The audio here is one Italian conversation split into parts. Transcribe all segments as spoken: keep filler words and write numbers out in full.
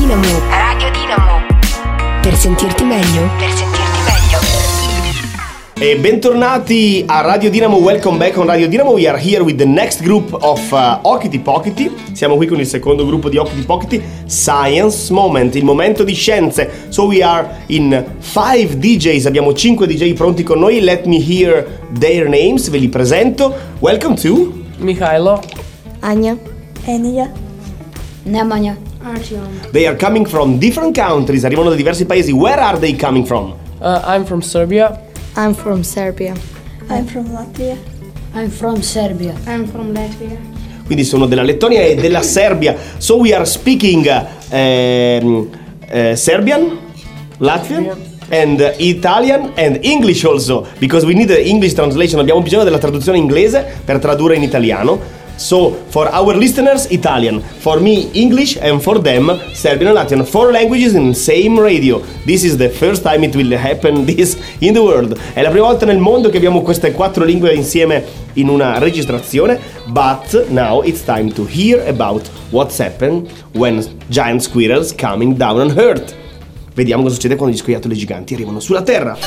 Dinamo. Radio Dinamo. Per sentirti meglio. Per sentirti meglio. E bentornati a Radio Dinamo, welcome back on Radio Dinamo. We are here with the next group of uh, Okity Pokity. Siamo qui con il secondo gruppo di Okity Pokity, Science Moment, il momento di scienze. So we are in five D Js, abbiamo cinque D J pronti con noi. Let me hear their names, ve li presento. Welcome to Mikhailo, Anya, Enia, Nemanja, Artyom. They are coming from different countries, arrivano da diversi paesi. Where are they coming from? uh, I'm from Serbia. I'm from Serbia. I'm from Latvia. I'm from Serbia. I'm from Latvia. Quindi sono della Lettonia e della Serbia. So we are speaking uh, um, uh, Serbian, Latvian and uh, Italian and English also, because we need an English translation. Abbiamo bisogno della traduzione inglese per tradurre in italiano. So for our listeners, Italian, for me English, and for them Serbian and Latvian. Four languages in same radio. This is the first time it will happen this in the world. È la prima volta nel mondo che abbiamo queste quattro lingue insieme in una registrazione. But now it's time to hear about what's happened when giant squirrels coming down on Earth. Vediamo cosa succede quando gli scoiattoli giganti arrivano sulla Terra.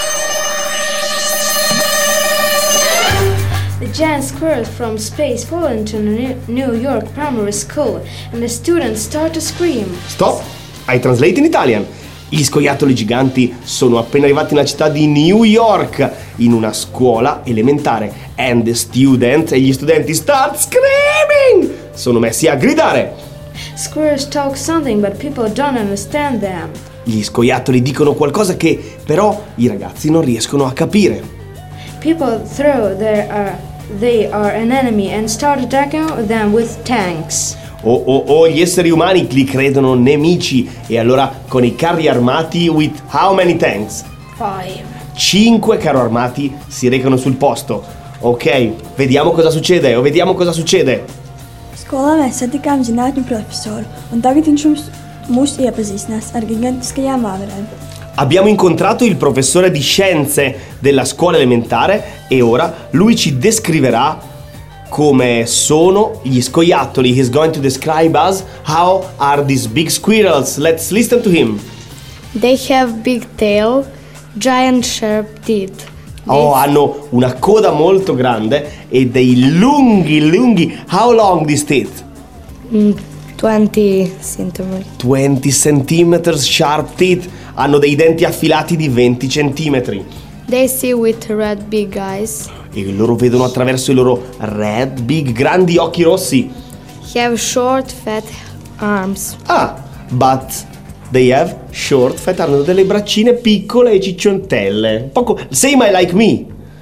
The giant squirrels from space fall into New York primary school and the students start to scream. Stop! I translate in Italian. Gli scoiattoli giganti sono appena arrivati nella città di New York in una scuola elementare and the students e gli studenti start screaming! Sono messi a gridare. Squirrels talk something but people don't understand them. Gli scoiattoli dicono qualcosa che però i ragazzi non riescono a capire. People throw their uh, they are an enemy and start attacking them with tanks. O oh, oh, oh, gli esseri umani li credono nemici e allora con i carri armati with how many tanks? Five. Cinque carri armati si recano sul posto. Ok, vediamo cosa succede, o vediamo cosa succede. Skolā mēs satikām zinātņu profesoru, un tagad viņš mums, mūs iepazīstinās ar gigantiskajām āverēm. Abbiamo incontrato il professore di scienze della scuola elementare e ora lui ci descriverà come sono gli scoiattoli. He's going to describe us how are these big squirrels. Let's listen to him. They have big tail, giant sharp teeth. Oh, hanno una coda molto grande e dei lunghi, lunghi. How long these teeth? Mm, twenty centimeters. twenty centimeters sharp teeth. Hanno dei denti affilati di venti centimetri. They see with red big eyes. E loro vedono attraverso i loro red big grandi occhi rossi. Have short fat arms. Ah, but they have short fat, hanno delle braccine piccole e cicciontelle. Poco, same I like me.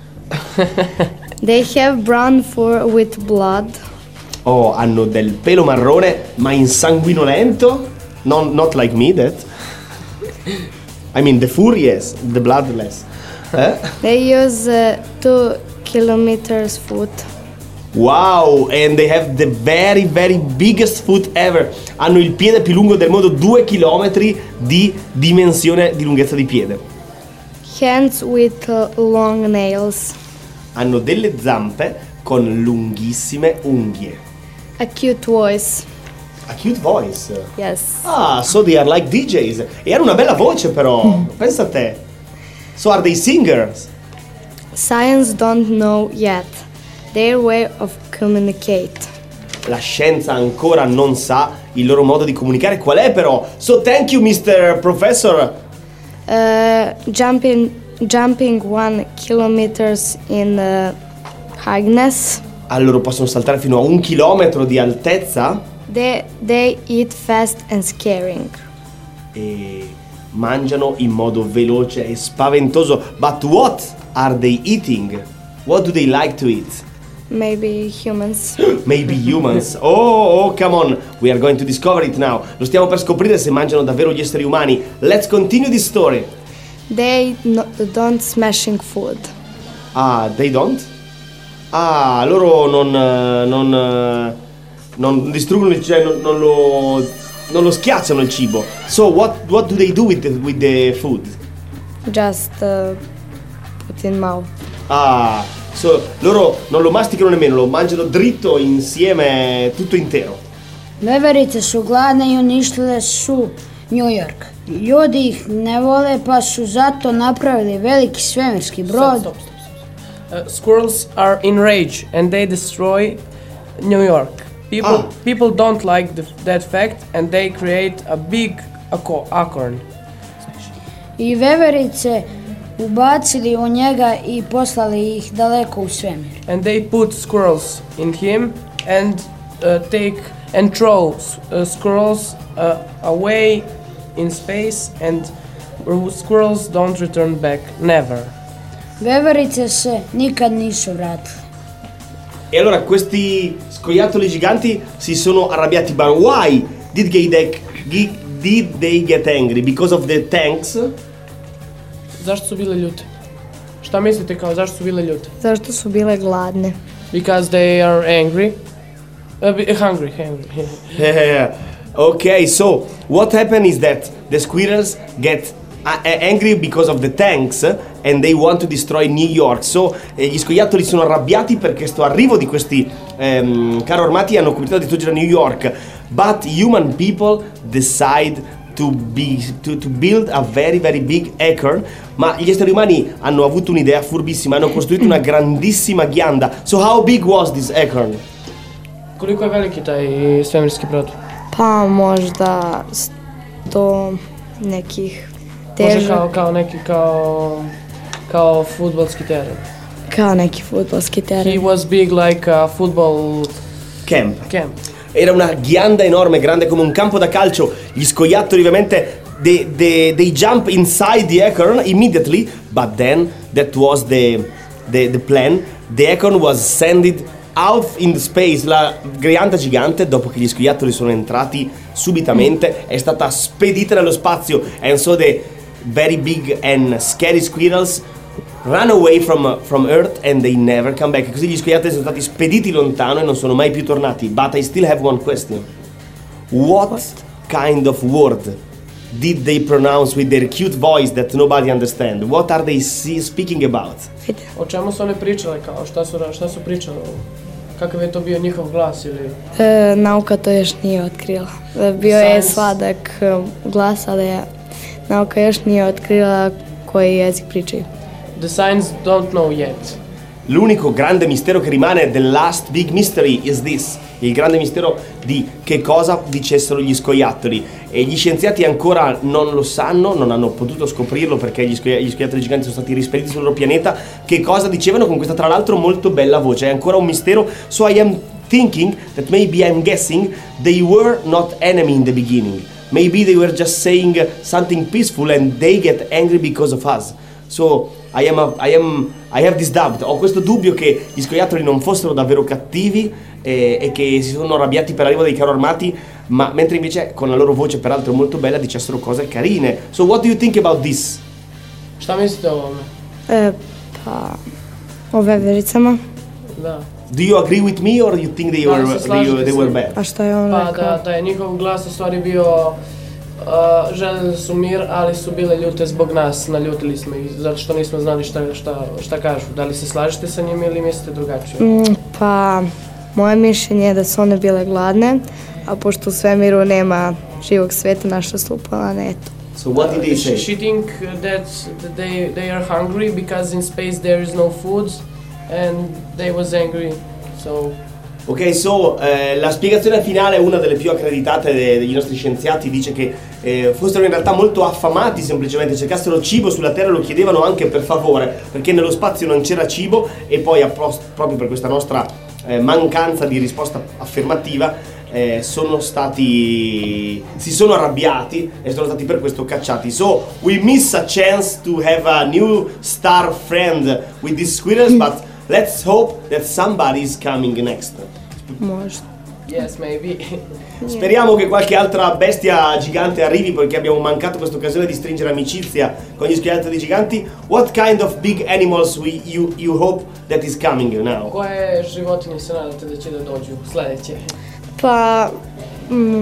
They have brown fur with blood. Oh, hanno del pelo marrone ma insanguinolento. Non, not like me, that. I mean the fur, yes, the bloodless. Eh? They use uh, two kilometers foot. Wow, and they have the very very biggest foot ever. Hanno il piede più lungo del mondo, due chilometri di dimensione di lunghezza di piede. Hands with uh, long nails. Hanno delle zampe con lunghissime unghie. A cute voice. A cute voice. Yes. Ah, so they are like D Js. E hanno una bella voce però, pensa a te. So are they singers? Science don't know yet their way of communicate. La scienza ancora non sa il loro modo di comunicare qual è però. So thank you mister Professor. Uh, jumping, jumping one kilometers in uh, highness. Allora possono saltare fino a un chilometro di altezza. They, they eat fast and scaring. E mangiano in modo veloce e spaventoso. But what are they eating? What do they like to eat? Maybe humans. Maybe humans. Oh, oh, come on. We are going to discover it now. Lo stiamo per scoprire se mangiano davvero gli esseri umani. Let's continue this story. They no, don't smashing food. Ah, they don't? Ah, loro non... non non distruggono, cioè non, non lo non lo schiacciano il cibo. So what what do they do with the, with the food? Just uh, put in mouth. Ah, so loro non lo masticano nemmeno, lo mangiano dritto insieme, tutto intero. Veverice su gladne i uništile su New York. Ljudi ih ne vole pa su zato napravili veliki svemirski brod. Stop, stop, stop, stop. Uh, squirrels are enraged and they destroy New York. People, Ah. people don't like the, that fact and they create a big aco- acorn. I veverice ubacili u njega i poslali ih daleko u svemir. And they put squirrels in him and uh, take and throw s- uh, squirrels uh, away in space and r- squirrels don't return back, never. Veverice se nikad nisu vratile. E allora questi scoiattoli giganti si sono arrabbiati. But why did they, get- gi- did they get angry? Because of the tanks? Zašto su bile ljute? Šta mislite kao zašto su bile ljute? Zašto su bile gladne? Because they are angry. Uh, be- hungry, hungry. Yeah. Okay, so what happened is that the squirrels get a- a- angry because of the tanks and they want to destroy New York. So eh, gli scoiattoli sono arrabbiati per questo arrivo di questi ehm, carro armati e hanno cominciato a distruggere New York. But human people decide to, be, to, to build a very very big acorn. Ma gli esseri umani hanno avuto un'idea furbissima, hanno costruito una grandissima ghianda. So how big was this acorn? Koliko je veliki taj svemirski brod? Pa možda sto nekih Može težak, kao, kao neki kao kao fudbalski teren. kao neki fudbalski He teren. was big like a football Camp. camp. Era una ghianda enorme, grande come un campo da calcio. Gli scoiattoli ovviamente they, they, they jump inside the acorn immediately, but then that was the, the, the plan. The acorn was sent out in the space. La ghianda gigante, dopo che gli scoiattoli sono entrati subitamente, è stata spedita nello spazio. And so the very big and scary squirrels run away from, from Earth and they never come back. Così gli scoiattoli sono stati spediti lontano e non sono mai più tornati. But I still have one question. What kind of word did they pronounce with their cute voice that nobody understands? What are they see- speaking about? O čemu su oni pričali kao šta su šta su pričali? Kakav je to bio njihov glas ili E, nauka to još nije otkrila. E, Bio je Science. sladak e, glas, ali je, nauka još nije otkrila koji jezik pričaju. the science don't know yet. L'unico grande mistero che rimane, the last big mystery is this. Il grande mistero di che cosa dicessero gli scoiattoli. E gli scienziati ancora non lo sanno, non hanno potuto scoprirlo perché gli, scoia- gli scoiattoli giganti sono stati rispediti sul loro pianeta. Che cosa dicevano con questa tra l'altro molto bella voce. È ancora un mistero. So I am thinking that maybe I'm guessing they were not enemy in the beginning. Maybe they were just saying something peaceful and they get angry because of us. So I am, a, I am, I have this doubt. Ho questo dubbio che gli scoiattoli non fossero davvero cattivi e, e che si sono arrabbiati per l'arrivo dei carro armati, ma mentre invece con la loro voce peraltro molto bella dicessero cose carine. So what do you think about this? Šta mislite o ovome? E, pa, o vevericama? Da. Do you agree with me or you think they Da, were, se they, slažete they s were njim. bad? A šta je on Pa rekao? da, da je njihov glas u stvari bio uh, željeli su mir, ali su bile ljute zbog nas, naljutili smo ih zato što nismo znali šta, šta, šta kažu. Da li se slažete sa njim ili mislite drugačije? Mm, pa, moje mišljenje je da su one bile gladne, a pošto u svemiru nema živog sveta, naša su u planetu. So what did they She, say? she think that they, they are hungry because in space there is no food and they was angry, so... Ok, so eh, la spiegazione finale, una delle più accreditate de- degli nostri scienziati, dice che eh, fossero in realtà molto affamati, semplicemente cercassero cibo sulla Terra, lo chiedevano anche per favore, perché nello spazio non c'era cibo e poi appros- proprio per questa nostra eh, mancanza di risposta affermativa eh, sono stati si sono arrabbiati e sono stati per questo cacciati. So we miss a chance to have a new star friend with these squirrels, but let's hope that somebody is coming next. Možda. Yes, maybe. Speriamo che qualche altra bestia gigante arrivi, perché abbiamo mancato questa occasione di stringere amicizia con gli scoiattoli giganti. What kind of big animals we, you, you hope that is coming now? Koje životinje se nadate da će da dođu sledeće? Pa, mm,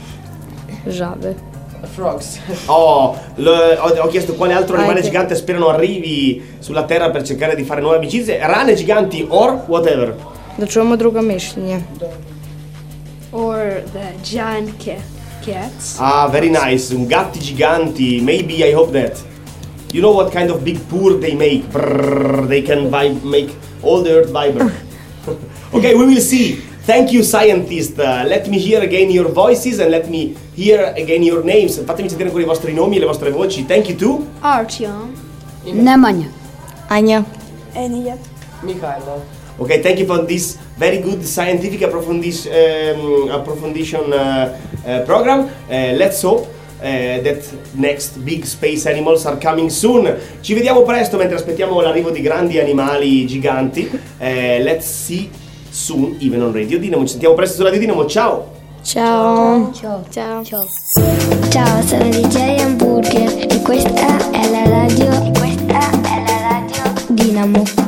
žabe. Frogs. Oh, lo- ho, ho chiesto quale altro animale Anche. gigante sperano arrivi sulla Terra per cercare di fare nuove amicizie. Rane giganti or whatever. Da čujemo druga mišljenja. or the giant cat, cats. Ah, very nice. Un gatti giganti. Maybe I hope that. You know what kind of big purr they make? Brrr, they can vi- make all the earth vibrate. Okay, we will see. Thank you, scientist. Uh, let me hear again your voices and let me hear again your names. Fatemi sentire ancora i vostri nomi e le vostre voci. Thank you too. Artyom. Nemanja. Anja. Enija. Mikhailo. Okay, thank you for this very good scientific approfondis- um, approfondation uh, uh, program. Uh, let's hope uh, that next big space animals are coming soon. Ci vediamo presto mentre aspettiamo l'arrivo di grandi animali giganti. Uh, let's see soon, even on Radio Dinamo. Ci sentiamo presto su Radio Dinamo. Ciao! Ciao. Ciao. Ciao. Ciao. Ciao, sono D J Hamburger e questa è la radio. E questa è la radio Dinamo.